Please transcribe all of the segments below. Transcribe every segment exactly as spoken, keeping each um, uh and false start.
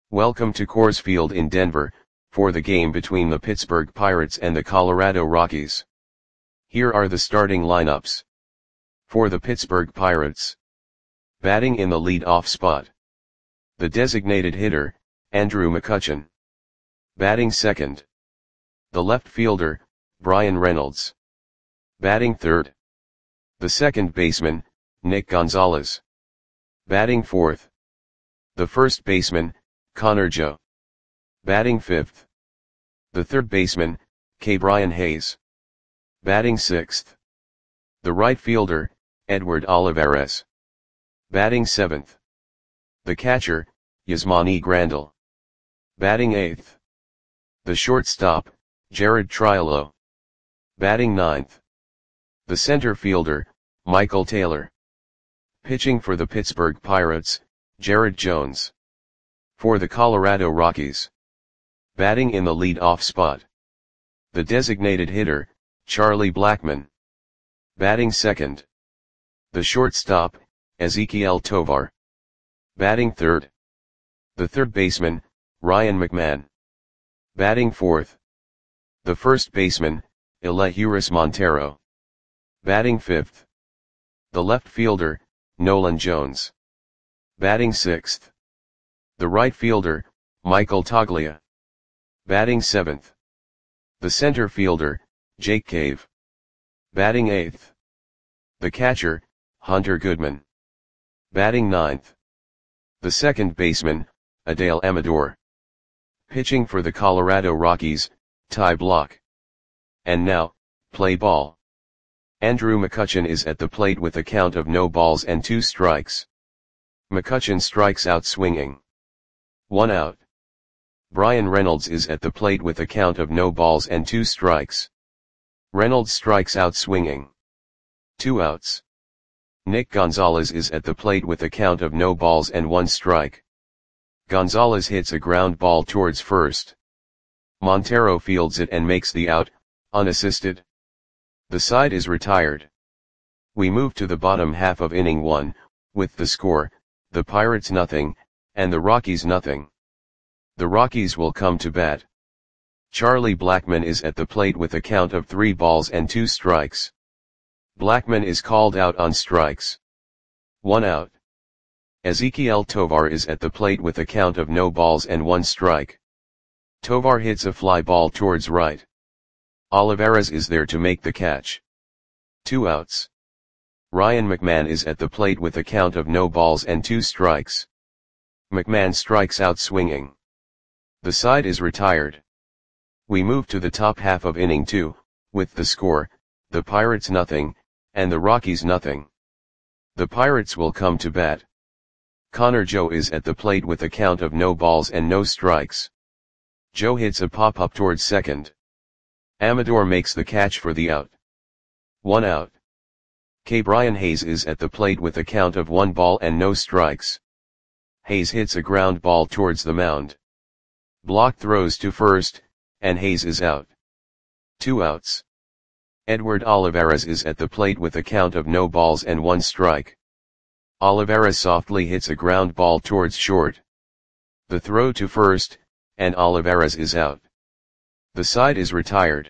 Welcome to Coors Field in Denver, for the game between the Pittsburgh Pirates and the Colorado Rockies. Here are the starting lineups. For the Pittsburgh Pirates. Batting in the lead-off spot. The designated hitter, Andrew McCutchen. Batting second. The left fielder, Bryan Reynolds. Batting third. The second baseman, Nick Gonzalez. Batting fourth. The first baseman, Connor Joe. Batting fifth. The third baseman, Ke'Bryan Hayes. Batting sixth. The right fielder, Edward Olivares. Batting seventh. The catcher, Yasmani Grandal. Batting eighth. The shortstop, Jared Triolo. Batting ninth. The center fielder, Michael Taylor. Pitching for the Pittsburgh Pirates, Jared Jones. For the Colorado Rockies. Batting in the lead-off spot. The designated hitter, Charlie Blackmon. Batting second. The shortstop, Ezequiel Tovar. Batting third. The third baseman, Ryan McMahon. Batting fourth. The first baseman, Elehuris Montero. Batting fifth. The left fielder, Nolan Jones. Batting sixth. The right fielder, Michael Toglia. Batting seventh. The center fielder, Jake Cave. Batting eighth. The catcher, Hunter Goodman. Batting ninth. The second baseman, Adael Amador. Pitching for the Colorado Rockies, Ty Blach. And now, play ball. Andrew McCutchen is at the plate with a count of no balls and two strikes. McCutchen strikes out swinging. One out. Bryan Reynolds is at the plate with a count of no balls and two strikes. Reynolds strikes out swinging. Two outs. Nick Gonzalez is at the plate with a count of no balls and one strike. Gonzalez hits a ground ball towards first. Montero fields it and makes the out, unassisted. The side is retired. We move to the bottom half of inning one, with the score, the Pirates nothing, and the Rockies nothing. The Rockies will come to bat. Charlie Blackmon is at the plate with a count of three balls and two strikes. Blackmon is called out on strikes. One out. Ezequiel Tovar is at the plate with a count of no balls and one strike. Tovar hits a fly ball towards right. Olivares is there to make the catch. Two outs. Ryan McMahon is at the plate with a count of no balls and two strikes. McMahon strikes out swinging. The side is retired. We move to the top half of inning two, with the score, the Pirates nothing, and the Rockies nothing. The Pirates will come to bat. Connor Joe is at the plate with a count of no balls and no strikes. Joe hits a pop-up towards second. Amador makes the catch for the out. One out. Ke'Bryan Hayes is at the plate with a count of one ball and no strikes. Hayes hits a ground ball towards the mound. Blach throws to first, and Hayes is out. Two outs. Edward Olivares is at the plate with a count of no balls and one strike. Olivares softly hits a ground ball towards short. The throw to first, and Olivares is out. The side is retired.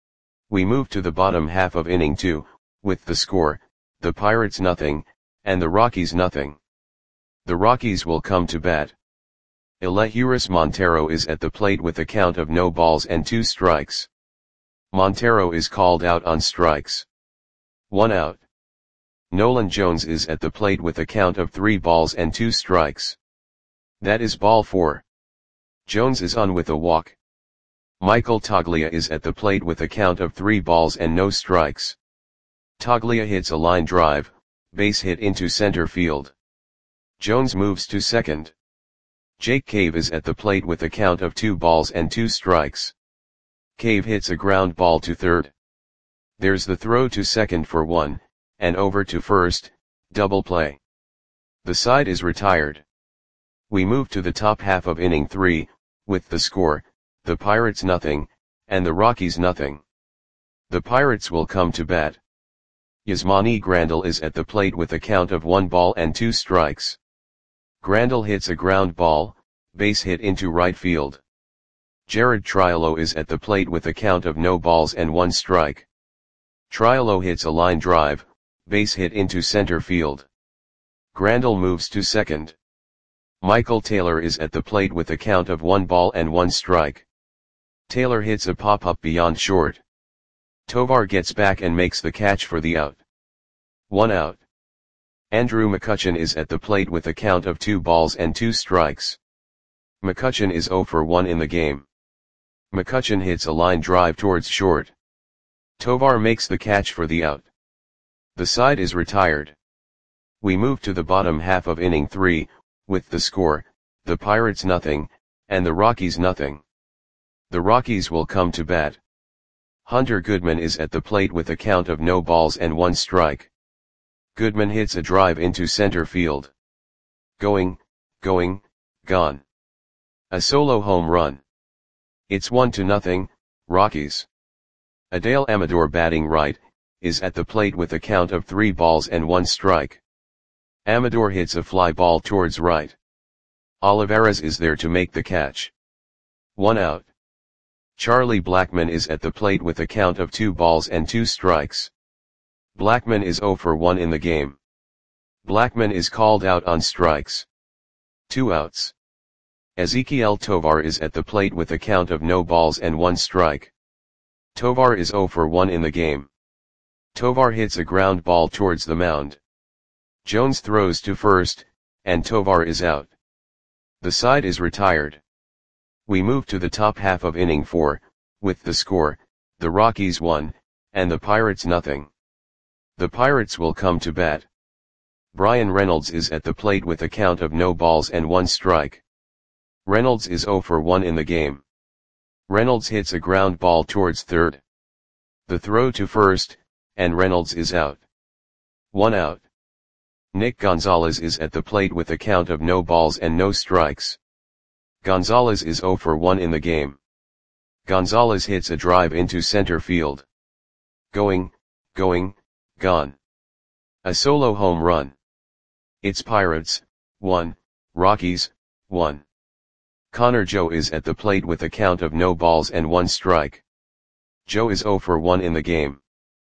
We move to the bottom half of inning two, with the score, the Pirates nothing, and the Rockies nothing. The Rockies will come to bat. Elehuris Montero is at the plate with a count of no balls and two strikes. Montero is called out on strikes. One out. Nolan Jones is at the plate with a count of three balls and two strikes. That is ball four. Jones is on with a walk. Michael Toglia is at the plate with a count of three balls and no strikes. Toglia hits a line drive, base hit into center field. Jones moves to second. Jake Cave is at the plate with a count of two balls and two strikes. Cave hits a ground ball to third. There's the throw to second for one, and over to first, double play. The side is retired. We move to the top half of inning three, with the score, the Pirates nothing, and the Rockies nothing. The Pirates will come to bat. Yasmani Grandal is at the plate with a count of one ball and two strikes. Grandal hits a ground ball, base hit into right field. Jared Triolo is at the plate with a count of no balls and one strike. Triolo hits a line drive, base hit into center field. Grandal moves to second. Michael Taylor is at the plate with a count of one ball and one strike. Taylor hits a pop-up beyond short. Tovar gets back and makes the catch for the out. One out. Andrew McCutchen is at the plate with a count of two balls and two strikes. McCutchen is zero for one in the game. McCutchen hits a line drive towards short. Tovar makes the catch for the out. The side is retired. We move to the bottom half of inning three, with the score, the Pirates nothing, and the Rockies nothing. The Rockies will come to bat. Hunter Goodman is at the plate with a count of no balls and one strike. Goodman hits a drive into center field. Going, going, gone. A solo home run. It's one to nothing, Rockies. Adael Amador, batting right, is at the plate with a count of three balls and one strike. Amador hits a fly ball towards right. Olivares is there to make the catch. One out. Charlie Blackmon is at the plate with a count of two balls and two strikes. Blackmon is zero for one in the game. Blackmon is called out on strikes. Two outs. Ezequiel Tovar is at the plate with a count of no balls and one strike. Tovar is zero for one in the game. Tovar hits a ground ball towards the mound. Jones throws to first, and Tovar is out. The side is retired. We move to the top half of inning four, with the score, the Rockies one, and the Pirates nothing. The Pirates will come to bat. Bryan Reynolds is at the plate with a count of no balls and one strike. Reynolds is zero for one in the game. Reynolds hits a ground ball towards third. The throw to first, and Reynolds is out. One out. Nick Gonzalez is at the plate with a count of no balls and no strikes. Gonzalez is zero for one in the game. Gonzalez hits a drive into center field. Going, going, gone. A solo home run. It's Pirates, one, Rockies, one. Connor Joe is at the plate with a count of no balls and one strike. Joe is zero for one in the game.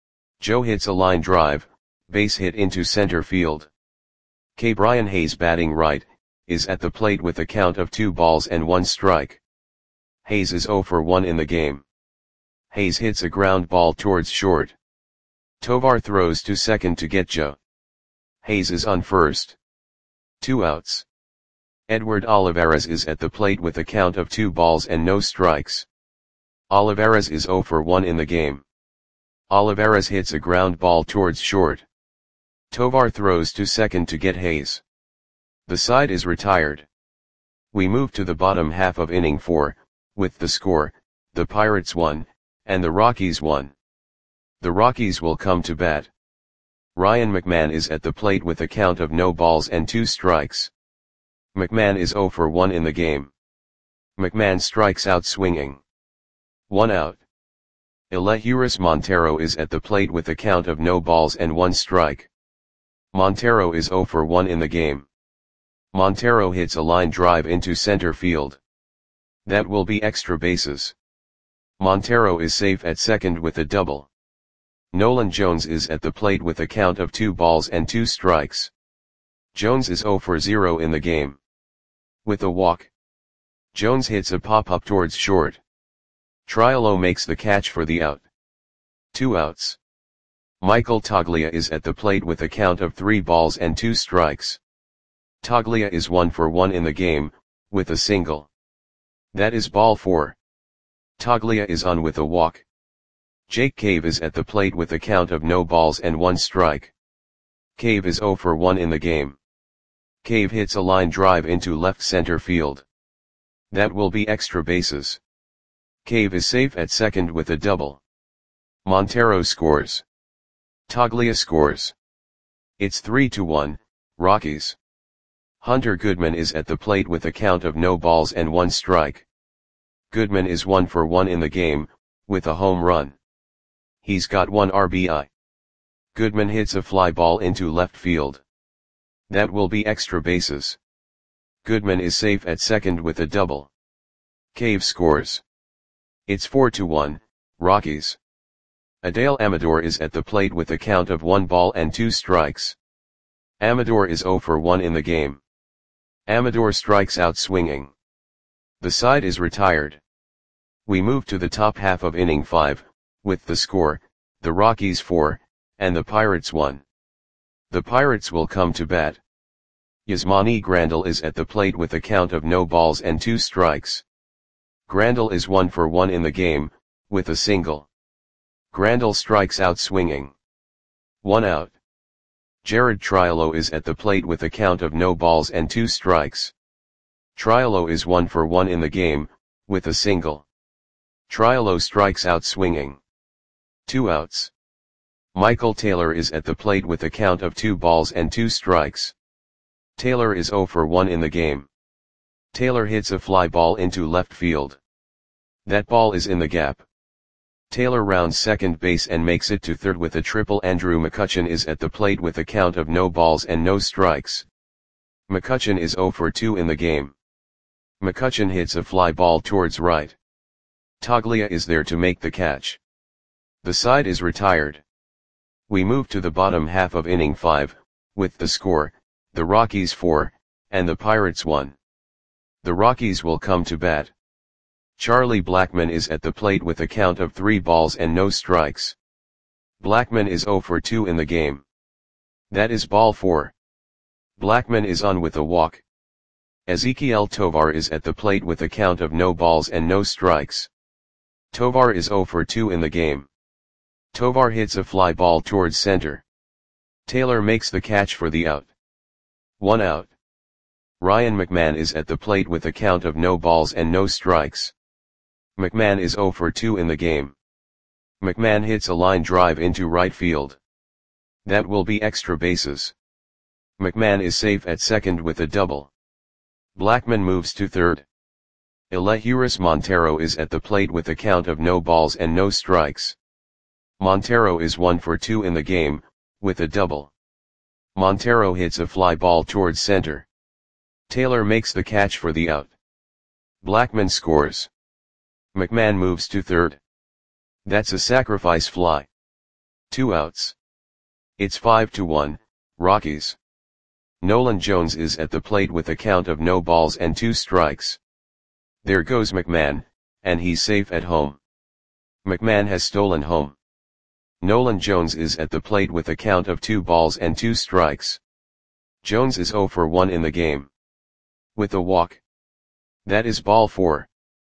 Joe hits a line drive, base hit into center field. K. Brian Hayes, batting right, is at the plate with a count of two balls and one strike. Hayes is zero for one in the game. Hayes hits a ground ball towards short. Tovar throws to second to get Joe. Hayes is on first. Two outs. Edward Olivares is at the plate with a count of two balls and no strikes. Olivares is zero for one in the game. Olivares hits a ground ball towards short. Tovar throws to second to get Hayes. The side is retired. We move to the bottom half of inning four, with the score, the Pirates one, and the Rockies one. The Rockies will come to bat. Ryan McMahon is at the plate with a count of no balls and two strikes. McMahon is zero for one in the game. McMahon strikes out swinging. One out. Elehuris Montero is at the plate with a count of no balls and one strike. Montero is zero for one in the game. Montero hits a line drive into center field. That will be extra bases. Montero is safe at second with a double. Nolan Jones is at the plate with a count of two balls and two strikes. Jones is zero for zero in the game. With a walk. Jones hits a pop-up towards short. Triolo makes the catch for the out. Two outs. Michael Toglia is at the plate with a count of three balls and two strikes. Toglia is one for one in the game, with a single. That is ball four. Toglia is on with a walk. Jake Cave is at the plate with a count of no balls and one strike. Cave is zero for one in the game. Cave hits a line drive into left center field. That will be extra bases. Cave is safe at second with a double. Montero scores. Toglia scores. It's three to one, Rockies. Hunter Goodman is at the plate with a count of no balls and one strike. Goodman is one for one in the game, with a home run. He's got one R B I. Goodman hits a fly ball into left field. That will be extra bases. Goodman is safe at second with a double. Cave scores. It's four to one, Rockies. Adael Amador is at the plate with a count of one ball and two strikes. Amador is zero for one in the game. Amador strikes out swinging. The side is retired. We move to the top half of inning five, with the score, the Rockies four, and the Pirates one. The Pirates will come to bat. Yasmani Grandal is at the plate with a count of no balls and two strikes. Grandal is one for one in the game, with a single. Grandal strikes out swinging. One out. Jared Triolo is at the plate with a count of no balls and two strikes. Triolo is one for one in the game, with a single. Triolo strikes out swinging. Two outs. Michael Taylor is at the plate with a count of two balls and two strikes. Taylor is zero for one in the game. Taylor hits a fly ball into left field. That ball is in the gap. Taylor rounds second base and makes it to third with a triple. Andrew McCutchen is at the plate with a count of no balls and no strikes. McCutchen is zero for two in the game. McCutchen hits a fly ball towards right. Toglia is there to make the catch. The side is retired. We move to the bottom half of inning five, with the score, the Rockies four, and the Pirates one. The Rockies will come to bat. Charlie Blackmon is at the plate with a count of three balls and no strikes. Blackmon is zero for two in the game. That is ball four. Blackmon is on with a walk. Ezequiel Tovar is at the plate with a count of no balls and no strikes. Tovar is zero for two in the game. Tovar hits a fly ball towards center. Taylor makes the catch for the out. One out. Ryan McMahon is at the plate with a count of no balls and no strikes. McMahon is zero for two in the game. McMahon hits a line drive into right field. That will be extra bases. McMahon is safe at second with a double. Blackmon moves to third. Elehuris Montero is at the plate with a count of no balls and no strikes. Montero is one for two in the game, with a double. Montero hits a fly ball towards center. Taylor makes the catch for the out. Blackmon scores. McMahon moves to third. That's a sacrifice fly. Two outs. It's five to one, Rockies. Nolan Jones is at the plate with a count of no balls and two strikes. There goes McMahon, and he's safe at home. McMahon has stolen home. Nolan Jones is at the plate with a count of two balls and two strikes. Jones is zero for one in the game. With a walk. That is ball four.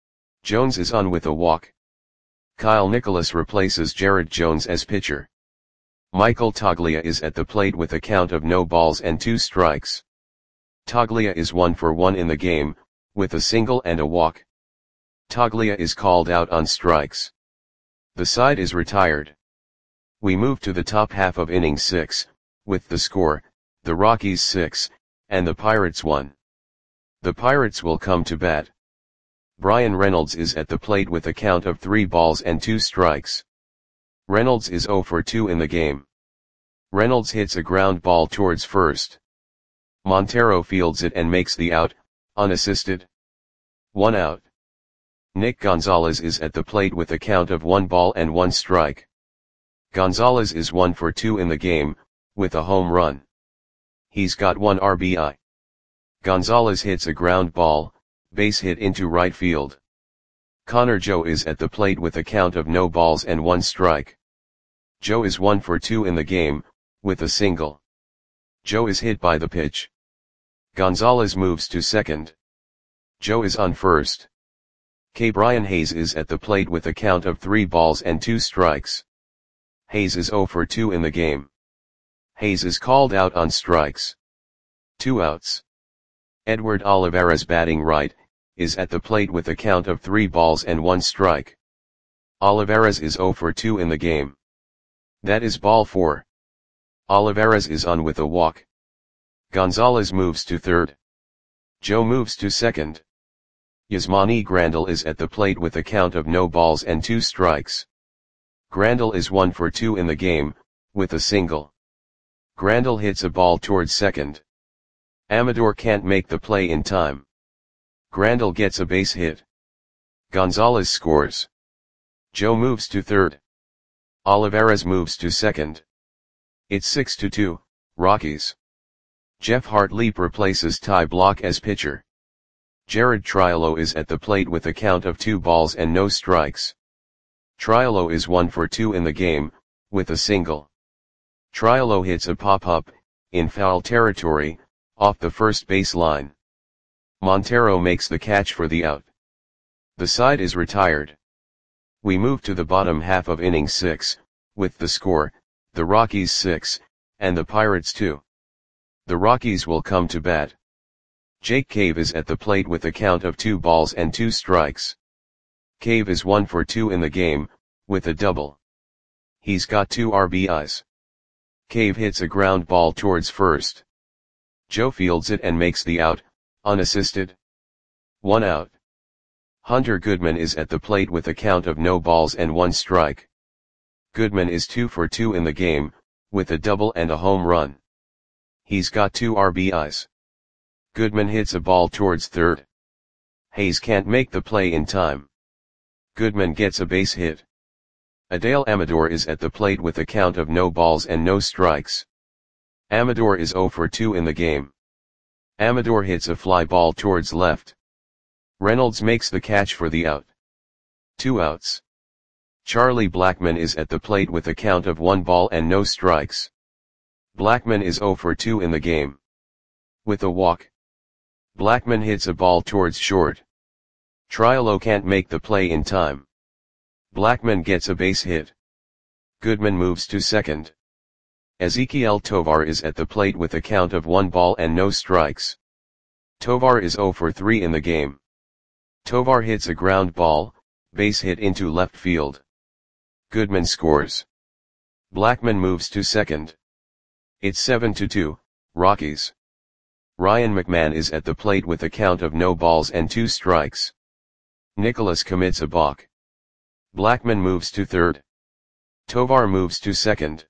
Jones is on with a walk. Kyle Nicholas replaces Jared Jones as pitcher. Michael Toglia is at the plate with a count of no balls and two strikes. Toglia is one for one in the game, with a single and a walk. Toglia is called out on strikes. The side is retired. We move to the top half of inning six, with the score, the Rockies six, and the Pirates one. The Pirates will come to bat. Brian Reynolds is at the plate with a count of three balls and two strikes. Reynolds is zero for two in the game. Reynolds hits a ground ball towards first. Montero fields it and makes the out, unassisted. One out. Nick Gonzalez is at the plate with a count of one ball and one strike. Gonzalez is one for two in the game, with a home run. He's got one R B I. Gonzalez hits a ground ball, base hit into right field. Connor Joe is at the plate with a count of no balls and one strike. Joe is one for two in the game, with a single. Joe is hit by the pitch. Gonzalez moves to second. Joe is on first. K. Brian Hayes is at the plate with a count of three balls and two strikes. Hayes is zero for two in the game. Hayes is called out on strikes. Two outs. Edward Olivares, batting right, is at the plate with a count of three balls and one strike. Olivares is zero for two in the game. That is ball four. Olivares is on with a walk. Gonzalez moves to third. Joe moves to second. Yasmani Grandal is at the plate with a count of no balls and two strikes. Grandal is one for two in the game, with a single. Grandal hits a ball towards second. Amador can't make the play in time. Grandal gets a base hit. Gonzalez scores. Joe moves to third. Olivares moves to second. It's six to two, Rockies. Jeff Hartleap replaces Ty Blach as pitcher. Jared Triolo is at the plate with a count of two balls and no strikes. Triolo is one for two in the game, with a single. Triolo hits a pop-up, in foul territory, off the first base line. Montero makes the catch for the out. The side is retired. We move to the bottom half of inning six, with the score, the Rockies six, and the Pirates two. The Rockies will come to bat. Jake Cave is at the plate with a count of two balls and two strikes. Cave is one for two in the game, with a double. He's got two R B Is. Cave hits a ground ball towards first. Joe fields it and makes the out, unassisted. One out. Hunter Goodman is at the plate with a count of no balls and one strike. Goodman is two for two in the game, with a double and a home run. He's got two R B Is. Goodman hits a ball towards third. Hayes can't make the play in time. Goodman gets a base hit. Adael Amador is at the plate with a count of no balls and no strikes. Amador is zero for two in the game. Amador hits a fly ball towards left. Reynolds makes the catch for the out. Two outs. Charlie Blackmon is at the plate with a count of one ball and no strikes. Blackmon is zero for two in the game. With a walk. Blackmon hits a ball towards short. Triolo can't make the play in time. Blackmon gets a base hit. Goodman moves to second. Ezequiel Tovar is at the plate with a count of one ball and no strikes. Tovar is zero for three in the game. Tovar hits a ground ball, base hit into left field. Goodman scores. Blackmon moves to second. It's seven to two, Rockies. Ryan McMahon is at the plate with a count of no balls and two strikes. Nicholas commits a balk. Blackmon moves to third. Tovar moves to second.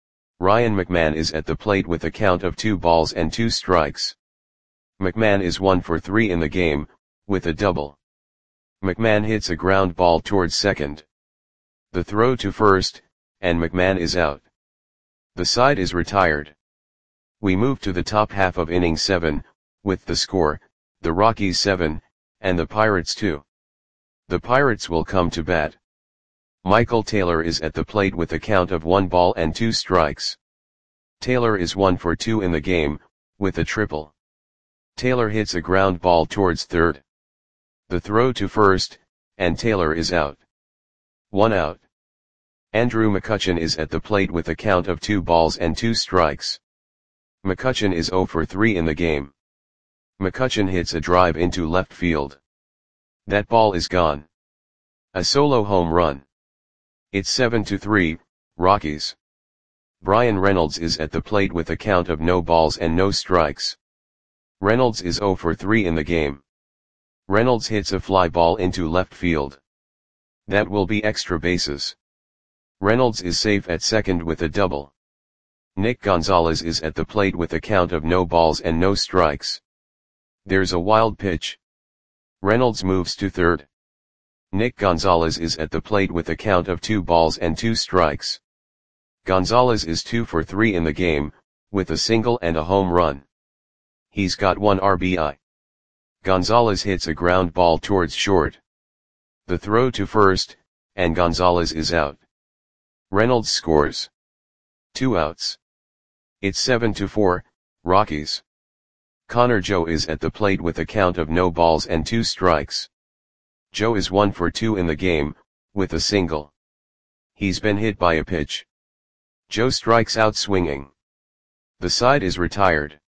Ryan McMahon is at the plate with a count of two balls and two strikes. McMahon is one for three in the game, with a double. McMahon hits a ground ball towards second. The throw to first, and McMahon is out. The side is retired. We move to the top half of inning seven, with the score, the Rockies seven, and the Pirates two. The Pirates will come to bat. Michael Taylor is at the plate with a count of one ball and two strikes. Taylor is one for two in the game, with a triple. Taylor hits a ground ball towards third. The throw to first, and Taylor is out. One out. Andrew McCutchen is at the plate with a count of two balls and two strikes. McCutchen is zero for three in the game. McCutchen hits a drive into left field. That ball is gone. A solo home run. It's seven to three, Rockies. Brian Reynolds is at the plate with a count of no balls and no strikes. Reynolds is zero for three in the game. Reynolds hits a fly ball into left field. That will be extra bases. Reynolds is safe at second with a double. Nick Gonzalez is at the plate with a count of no balls and no strikes. There's a wild pitch. Reynolds moves to third. Nick Gonzalez is at the plate with a count of two balls and two strikes. Gonzalez is two for three in the game, with a single and a home run. He's got one R B I. Gonzalez hits a ground ball towards short. The throw to first, and Gonzalez is out. Reynolds scores. Two outs. It's seven to four, Rockies. Connor Joe is at the plate with a count of no balls and two strikes. Joe is one for two in the game, with a single. He's been hit by a pitch. Joe strikes out swinging. The side is retired.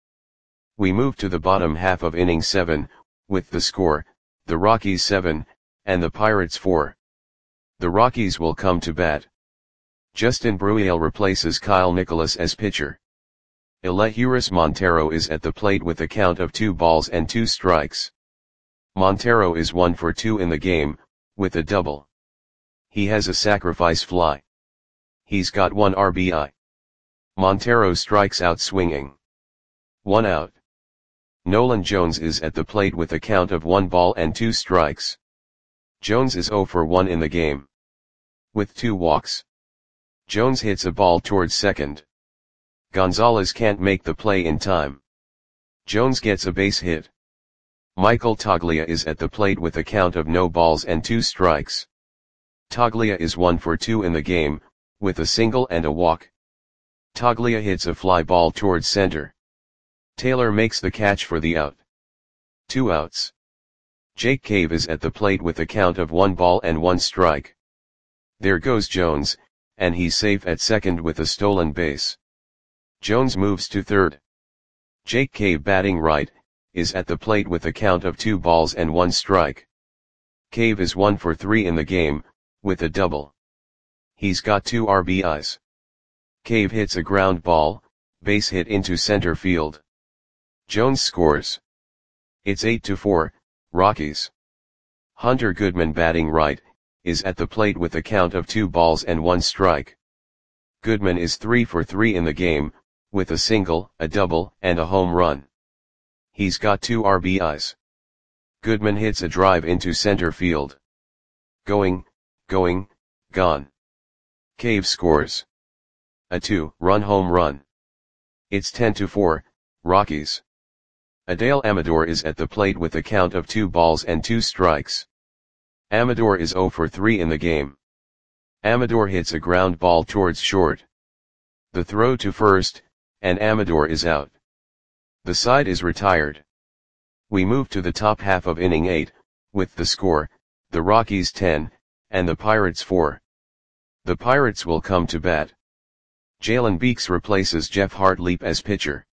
We move to the bottom half of inning seven, with the score, the Rockies seven, and the Pirates four. The Rockies will come to bat. Justin Bruiel replaces Kyle Nicholas as pitcher. Elehuris Montero is at the plate with a count of two balls and two strikes. Montero is one for two in the game, with a double. He has a sacrifice fly. He's got one R B I. Montero strikes out swinging. One out. Nolan Jones is at the plate with a count of one ball and two strikes. Jones is zero for one in the game. With two walks. Jones hits a ball towards second. Gonzalez can't make the play in time. Jones gets a base hit. Michael Toglia is at the plate with a count of no balls and two strikes. Toglia is one for two in the game, with a single and a walk. Toglia hits a fly ball towards center. Taylor makes the catch for the out. Two outs. Jake Cave is at the plate with a count of one ball and one strike. There goes Jones, and he's safe at second with a stolen base. Jones moves to third. Jake Cave, batting right, is at the plate with a count of two balls and one strike. Cave is one for three in the game, with a double. He's got two R B Is. Cave hits a ground ball, base hit into center field. Jones scores. It's eight to four, Rockies. Hunter Goodman, batting right, is at the plate with a count of two balls and one strike. Goodman is three for three in the game, with a single, a double, and a home run. He's got two R B Is. Goodman hits a drive into center field. Going, going, gone. Cave scores. A two-run home run. It's ten to four, Rockies. Adael Amador is at the plate with a count of two balls and two strikes. Amador is zero for three in the game. Amador hits a ground ball towards short. The throw to first, and Amador is out. The side is retired. We move to the top half of inning eight, with the score, the Rockies ten, and the Pirates four. The Pirates will come to bat. Jalen Beeks replaces Jeff Hartlieb as pitcher.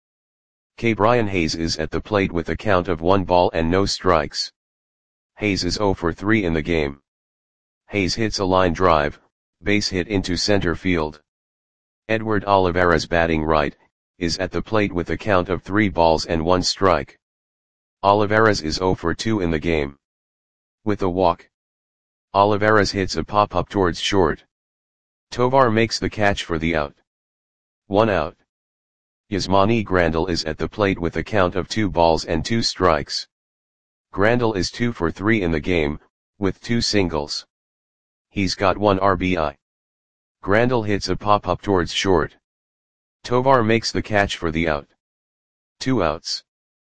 K. Brian Hayes is at the plate with a count of one ball and no strikes. Hayes is zero for three in the game. Hayes hits a line drive, base hit into center field. Edward Olivares, batting right, is at the plate with a count of three balls and one strike. Olivares is zero for two in the game. With a walk. Olivares hits a pop-up towards short. Tovar makes the catch for the out. One out. Yasmani Grandal is at the plate with a count of two balls and two strikes. Grandal is two for three in the game, with two singles. He's got one R B I. Grandal hits a pop-up towards short. Tovar makes the catch for the out. Two outs.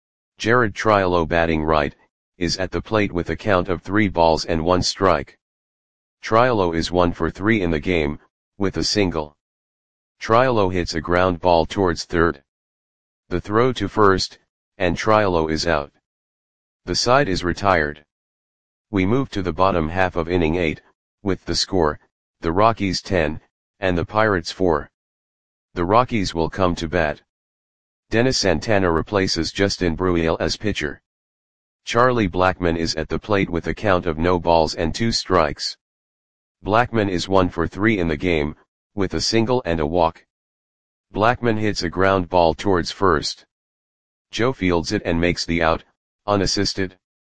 Jared Triolo, batting right, is at the plate with a count of three balls and one strike. Triolo is one for three in the game, with a single. Triolo hits a ground ball towards third. The throw to first, and Triolo is out. The side is retired. We move to the bottom half of inning eight, with the score, the Rockies ten, and the Pirates four. The Rockies will come to bat. Dennis Santana replaces Justin Bruiel as pitcher. Charlie Blackmon is at the plate with a count of no balls and two strikes. Blackmon is one for three in the game, with a single and a walk. Blackmon hits a ground ball towards first. Joe fields it and makes the out, unassisted.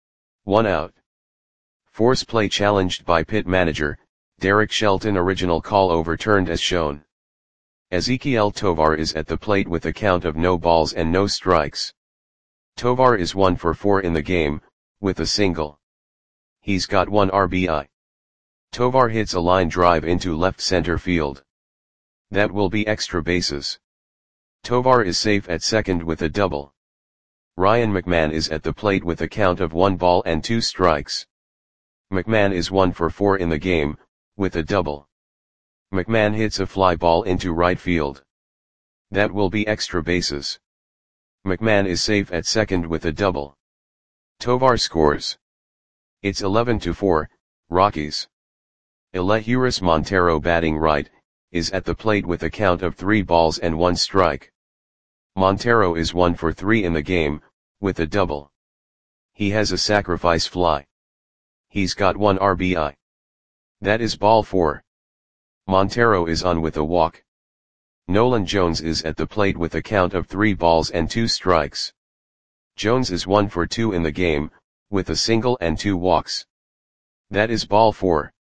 One out. Force play challenged by pit manager, Derek Shelton. Original call overturned as shown. Ezequiel Tovar is at the plate with a count of no balls and no strikes. Tovar is one for four in the game, with a single. He's got one R B I. Tovar hits a line drive into left center field. That will be extra bases. Tovar is safe at second with a double. Ryan McMahon is at the plate with a count of one ball and two strikes. McMahon is one for four in the game, with a double. McMahon hits a fly ball into right field. That will be extra bases. McMahon is safe at second with a double. Tovar scores. It's eleven to four, Rockies. Elehuris Montero, batting right, is at the plate with a count of three balls and one strike. Montero is one for three in the game, with a double. He has a sacrifice fly. He's got one R B I. That is ball four. Montero is on with a walk. Nolan Jones is at the plate with a count of three balls and two strikes. Jones is one for two in the game, with a single and two walks. That is ball four.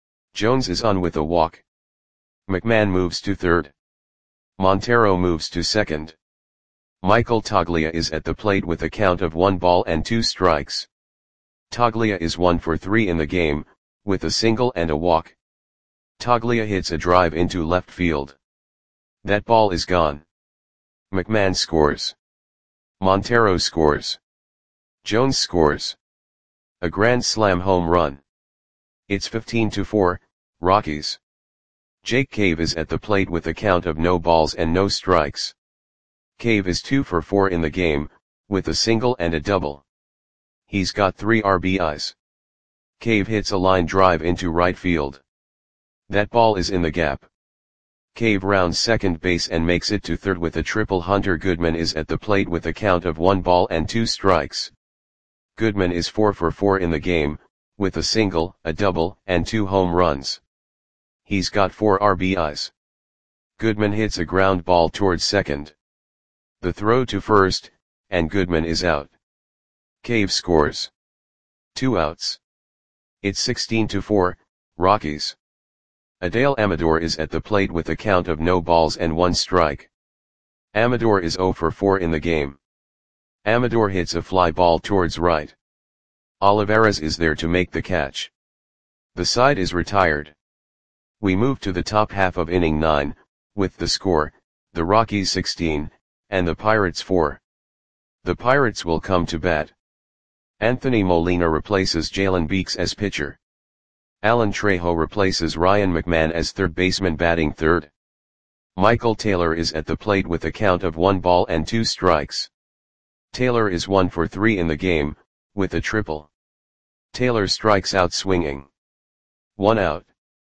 Jones is on with a walk. McMahon moves to third. Montero moves to second. Michael Toglia is at the plate with a count of one ball and two strikes. Toglia is one for three in the game, with a single and a walk. Toglia hits a drive into left field. That ball is gone. McMahon scores. Montero scores. Jones scores. A grand slam home run. It's fifteen to four, Rockies. Jake Cave is at the plate with a count of no balls and no strikes. Cave is two for four in the game, with a single and a double. He's got three R B Is. Cave hits a line drive into right field. That ball is in the gap. Cave rounds second base and makes it to third with a triple. Hunter Goodman is at the plate with a count of one ball and two strikes. Goodman is four for four in the game, with a single, a double, and two home runs. He's got four R B Is. Goodman hits a ground ball towards second. The throw to first, and Goodman is out. Cave scores. Two outs. It's sixteen to four, Rockies. Adael Amador is at the plate with a count of no balls and one strike. Amador is zero for four in the game. Amador hits a fly ball towards right. Olivares is there to make the catch. The side is retired. We move to the top half of inning nine, with the score, the Rockies sixteen, and the Pirates four. The Pirates will come to bat. Anthony Molina replaces Jalen Beeks as pitcher. Alan Trejo replaces Ryan McMahon as third baseman batting third. Michael Taylor is at the plate with a count of one ball and two strikes. Taylor is one for three in the game, with a triple. Taylor strikes out swinging. One out.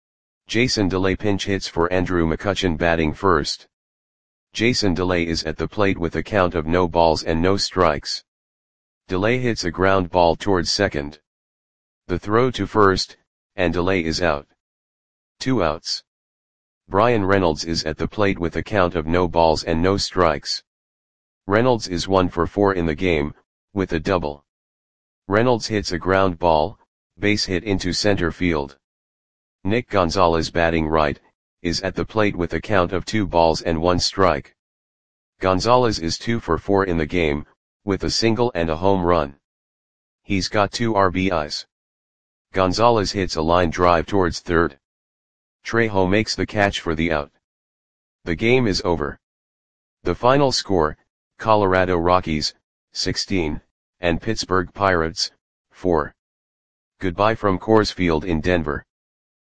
Jason DeLay pinch hits for Andrew McCutchen batting first. Jason DeLay is at the plate with a count of no balls and no strikes. DeLay hits a ground ball towards second. The throw to first, and DeLay is out. Two outs. Brian Reynolds is at the plate with a count of no balls and no strikes. Reynolds is one for four in the game, with a double. Reynolds hits a ground ball, base hit into center field. Nick Gonzalez batting right, is at the plate with a count of two balls and one strike. Gonzalez is two for four in the game, with a single and a home run. He's got two R B Is. Gonzalez hits a line drive towards third. Trejo makes the catch for the out. The game is over. The final score, Colorado Rockies, sixteen, and Pittsburgh Pirates, four. Goodbye from Coors Field in Denver.